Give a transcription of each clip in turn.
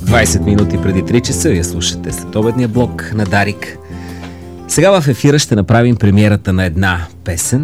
20 минути преди 3 часа вие слушате следобедния блок на Дарик. Сега в ефира ще направим премиерата на една песен.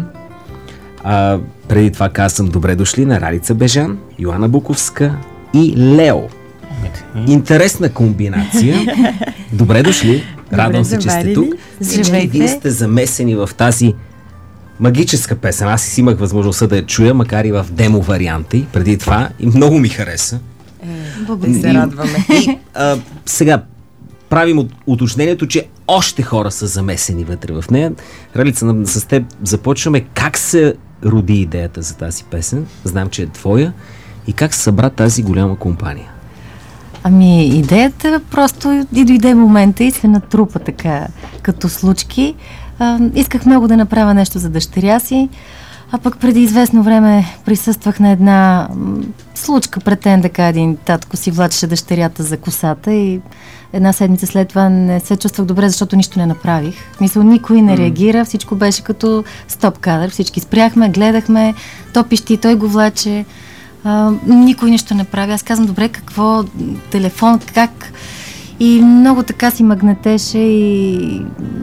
Преди това казвам добре дошли на Ралица Бежан, Йоана Буковска и Лео. Интересна комбинация. Добре дошли. Радвам се, че сте тук. Всички вие сте замесени в тази магическа песен. Аз си имах възможността да я чуя, макар и в демо варианти преди това, и много ми хареса. Благодаря, се радваме. Сега правим уточнението, че още хора са замесени вътре в нея. Ралица, с теб започваме. Как се роди идеята за тази песен? Знам, че е твоя. И как се събра тази голяма компания? Ами, идеята просто и дойде момента и се натрупа така, като случки. Исках много да направя нещо за дъщеря си, а пък преди известно време присъствах на една случка пред НДК. Един татко си влачеше дъщерята за косата и една седмица след това не се чувствах добре, защото нищо не направих. Мисля, никой не реагира, всичко беше като стоп кадър, всички спряхме, гледахме, то пищи, той го влаче, никой нищо не прави. Аз казвам, добре, какво, телефон, как? И много така си магнетеше и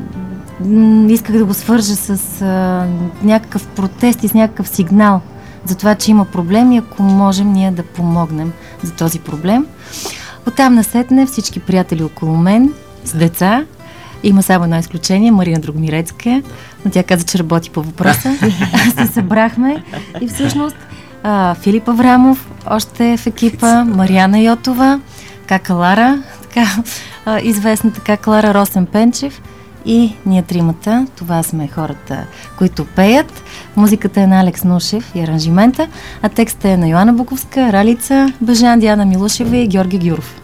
исках да го свържа с някакъв протест и с някакъв сигнал за това, че има проблем и ако можем ние да помогнем за този проблем. Оттам насетне всички приятели около мен с деца. Има само едно изключение, Марина Драгомирецка, но тя каза, че работи по въпроса. Се събрахме и всъщност Филип Аврамов още в екипа, Мариана Йотова, Кака Лара, така, известна така Клара Росен Пенчев и ние тримата. Това сме хората, които пеят. Музиката е на Алекс Нушев и аранжимента, а текстът е на Йоана Буковска, Ралица Бежан, Диана Милушева и Георги Гюров.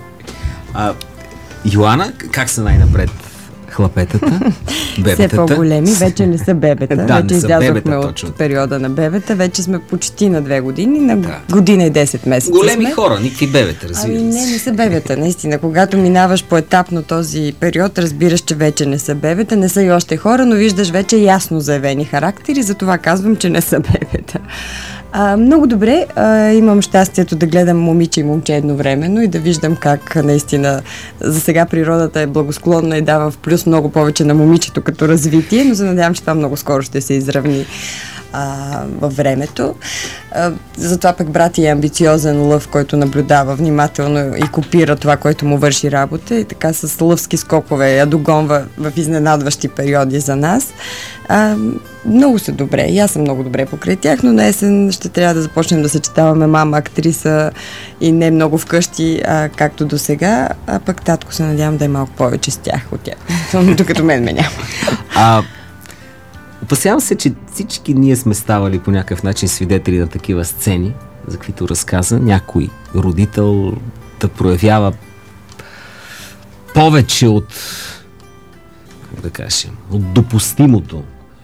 Йоана, как са най-напред хлапетата? Бебетата? Все по-големи, вече не са бебета. Да, вече излязохме от периода на бебета, вече сме почти на 2 години, на година и 10 месеца. Големи сме. хора, никакви бебета, разбира се. Не са бебета, наистина. Когато минаваш поетапно този период, разбираш, че вече не са бебета, не са и още хора, но виждаш вече ясно заявени характери, затова казвам, че не са бебета. Много добре, имам щастието да гледам момиче и момче едновременно и да виждам как наистина за сега природата е благосклонна и дава в плюс много повече на момичето като развитие, но се надявам, че това много скоро ще се изравни във времето. Затова пък брат е амбициозен лъв, който наблюдава внимателно и копира това, което му върши работа и така с лъвски скокове я догонва в изненадващи периоди за нас. Много са добре. И аз съм много добре покрай тях, но на есен ще трябва да започнем да съчетаваме мама, актриса и не много вкъщи, както до сега, а пък татко се надявам да е малко повече с тях от тях. Докато мен ме няма. Опасявам се, че всички ние сме ставали по някакъв начин свидетели на такива сцени, за които разказа някой родител да проявява повече от, как да кажем, от допустимото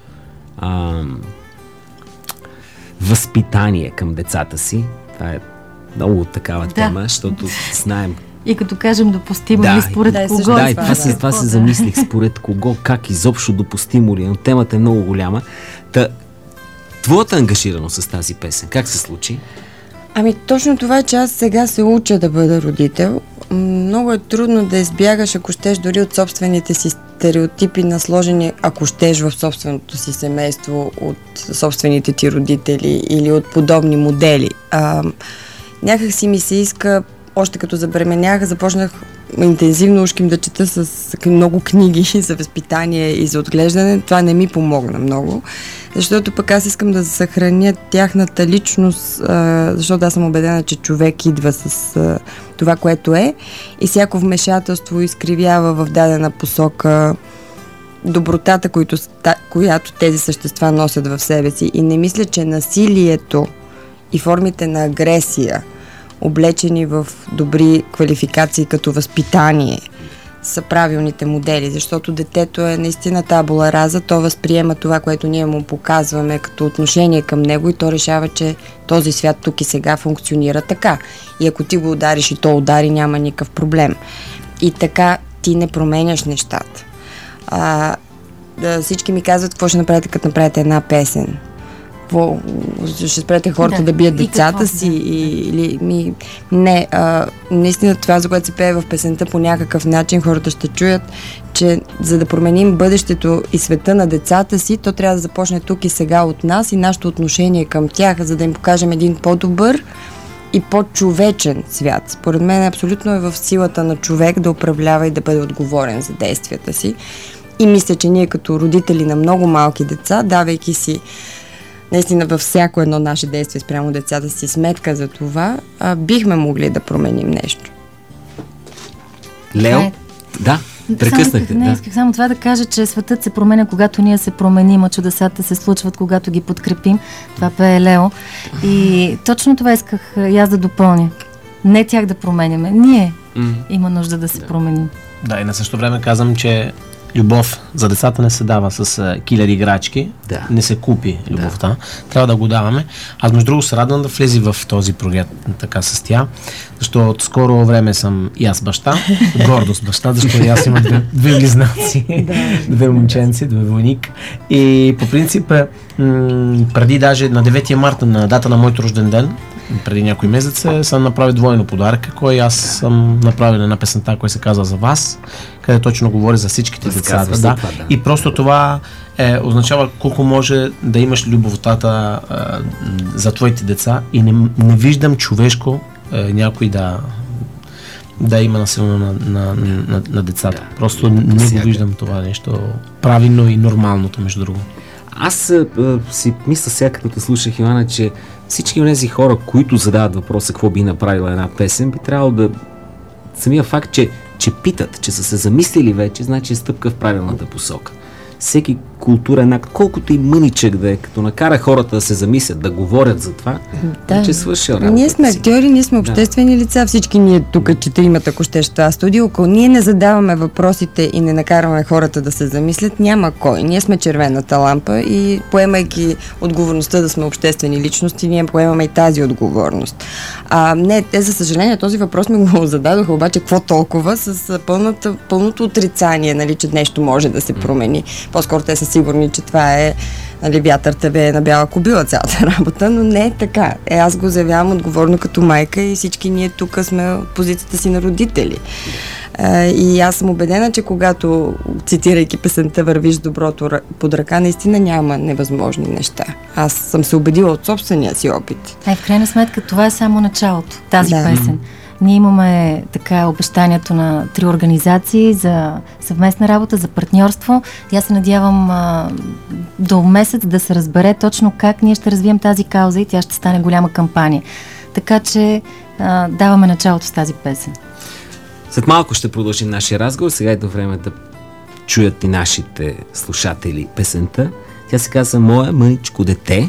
възпитание към децата си. Това е много такава тема, защото знаем. И като кажем допустимо, според кого? Да, и това се замислих, според кого, как изобщо допустимо ли, но темата е много голяма. Твоята ангажираност с тази песен, как се случи? Ами точно това е, че аз сега се уча да бъда родител. Много е трудно да избягаш, ако щеш, дори от собствените си стереотипи, насложени, ако щеш, в собственото си семейство, от собствените ти родители или от подобни модели. Някак си ми се иска, още като забременях, започнах интензивно ушким да чета с много книги за възпитание и за отглеждане. Това не ми помогна много, защото пък аз искам да съхраня тяхната личност, защото аз съм убедена, че човек идва с това, което е и всяко вмешателство изкривява в дадена посока добротата, която тези същества носят в себе си. И не мисля, че насилието и формите на агресия, облечени в добри квалификации като възпитание, са правилните модели, защото детето е наистина табула раза, то възприема това, което ние му показваме като отношение към него и то решава, че този свят тук и сега функционира така. И ако ти го удариш и то удари, няма никакъв проблем. И така ти не променяш нещата. Всички ми казват, какво ще направите, като направите една песен. какво, ще спрете хората да бият децата си или не, наистина това, за което се пее в песента, по някакъв начин хората ще чуят, че за да променим бъдещето и света на децата си, то трябва да започне тук и сега от нас и нашето отношение към тях, за да им покажем един по-добър и по-човечен свят. Според мен абсолютно е в силата на човек да управлява и да бъде отговорен за действията си. И мисля, че ние като родители на много малки деца, давайки си наистина във всяко едно наше действие спрямо децата си сметка за това, бихме могли да променим нещо. Лео? Да, прекъснахте. Исках само това да кажа, че светът се променя, когато ние се променим, а чудесата се случват, когато ги подкрепим. Това пее Лео. И точно това исках и аз да допълня. Не тях да променяме. Ние има нужда да се променим. Да, и на същото време казвам, че любов за децата не се дава с килери играчки, не се купи любовта. Трябва да го даваме. Аз между другото се радвам да влези в този проект така с тя, защото от скоро време съм и аз баща, гордост баща, защото и аз имам две близнаци, две момченци, две войник. И по принцип, преди даже на 9 марта, на дата на моето рожден ден, преди някой месец, съм направил двойно подарък, кой аз съм направил една песента, която се казва "За вас", къде точно говори за всичките деца. И просто това означава колко може да имаш любовта за твоите деца и не виждам човешко някой да има насилно на децата. Просто не го виждам това нещо правилно и нормалното, между другото. Аз си мисля сега, като те слушах, Йоана, че всички от тези хора, които задават въпроса какво би направила една песен, би трябвало да... Самия факт, че питат, че са се замислили вече, значи е стъпка в правилната посока. Всеки културен акт, колкото и мъничък да е, като накара хората да се замислят, да говорят за това, че свърши работата. Ние сме актьори, ние сме обществени лица, всички ние тук, четиримата, ако ще това студио, ако ние не задаваме въпросите и не накараме хората да се замислят, няма кой. Ние сме червената лампа и поемайки отговорността да сме обществени личности, ние поемаме и тази отговорност. Те, за съжаление, този въпрос ми го зададоха, обаче какво толкова с пълното отрицание, нали, че нещо може да се промени. По-скоро те са сигурни, че това е, нали, вятър тебе на бяла кобила цялата работа, но не е така. Аз го заявявам отговорно като майка и всички ние тук сме от позицията си на родители. И аз съм убедена, че когато, цитирайки песента "Вървиш доброто под ръка", наистина няма невъзможни неща. Аз съм се убедила от собствения си опит. В крайна сметка това е само началото, тази песен. Ние имаме така обещанието на 3 организации за съвместна работа, за партньорство. И аз се надявам до месец да се разбере точно как ние ще развием тази кауза и тя ще стане голяма кампания. Така че даваме началото с тази песен. След малко ще продължим нашия разговор. Сега е до време да чуят и нашите слушатели песента. Тя се казва "Моя мъничко дете".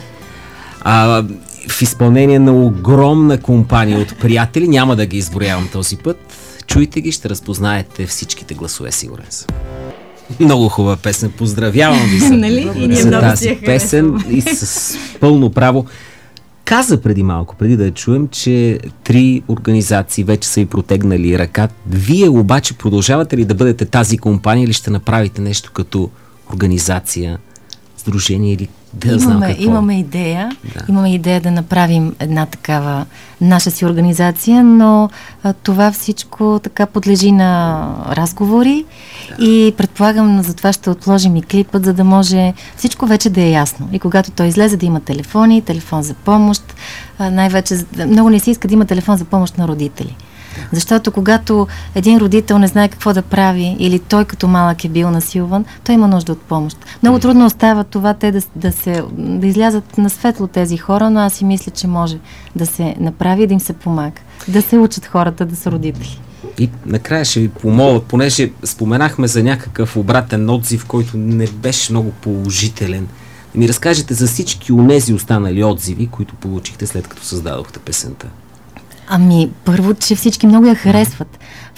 В изпълнение на огромна компания от приятели, няма да ги изброявам този път. Чуйте ги, ще разпознаете всичките гласове, сигурен съм. Много хубава песен, поздравявам ви за тази песен и с пълно право. Каза преди малко, преди да я чуем, че 3 организации вече са и протегнали ръка. Вие обаче продължавате ли да бъдете тази компания или ще направите нещо като организация, сдружение или да знам какво? Имаме идея. Имаме идея да направим една такава наша си организация, но това всичко така подлежи на разговори и предполагам за това ще отложим и клипът, за да може всичко вече да е ясно. И когато той излезе, да има телефони, телефон за помощ. Най-вече много не се иска да има телефон за помощ на родители. Защото когато един родител не знае какво да прави или той като малък е бил насилван, той има нужда от помощ. Много трудно остава това те да излязат на светло тези хора, но аз си мисля, че може да се направи и да им се помага. Да се учат хората да са родители. И накрая ще ви помоля, понеже споменахме за някакъв обратен отзив, който не беше много положителен. Да ми разкажете за всички онези останали отзиви, които получихте след като създадохте песента. Първо, че всички много я харесват.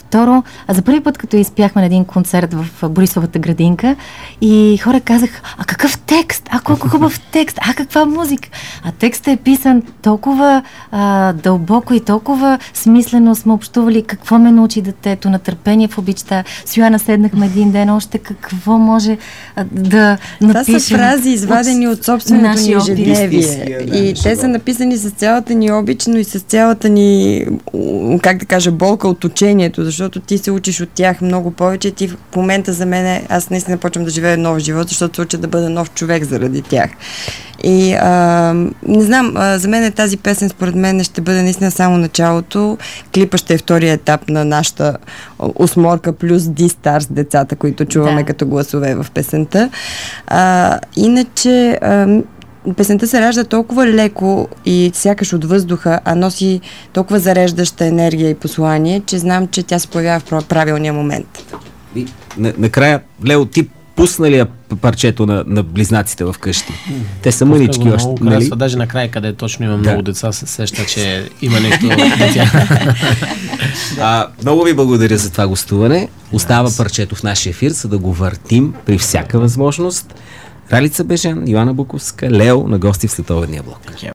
Второ, за първи път, като изпяхме на един концерт в Борисовата градинка и хора казаха, а какъв текст? А колко хубав текст? А каква музика? А текстът е писан толкова дълбоко и толкова смислено сме общували какво ме научи детето, на търпение в обичта. С Йоана седнахме един ден, още какво може да напишем. Това са фрази, извадени от собственото ни ежедневие. И те са написани с цялата ни обич, но и с цялата ни, как да кажа, болка от учението, защото ти се учиш от тях много повече. Ти в момента за мен, аз наистина почвам да живея нов живот, защото се уча да бъда нов човек заради тях. И не знам, за мен тази песен според мен ще бъде наистина само началото. Клипа ще е втория етап на нашата осморка плюс D-Star с децата, които чуваме като гласове в песента. Иначе песента се ражда толкова леко и сякаш от въздуха, а носи толкова зареждаща енергия и послание, че знам, че тя се появява в правилния момент. И накрая, Лео, ти пусна ли парчето на близнаците в къщи? Те са мънички още. Много харесва, даже накрая, къде точно има много деца, се сеща, че има нещо от тях. Много ви благодаря за това гостуване. Остава парчето в нашия ефир, за да го въртим при всяка възможност. Ралица Бежан, Йоана Буковска, Лео на гости в Световния блок.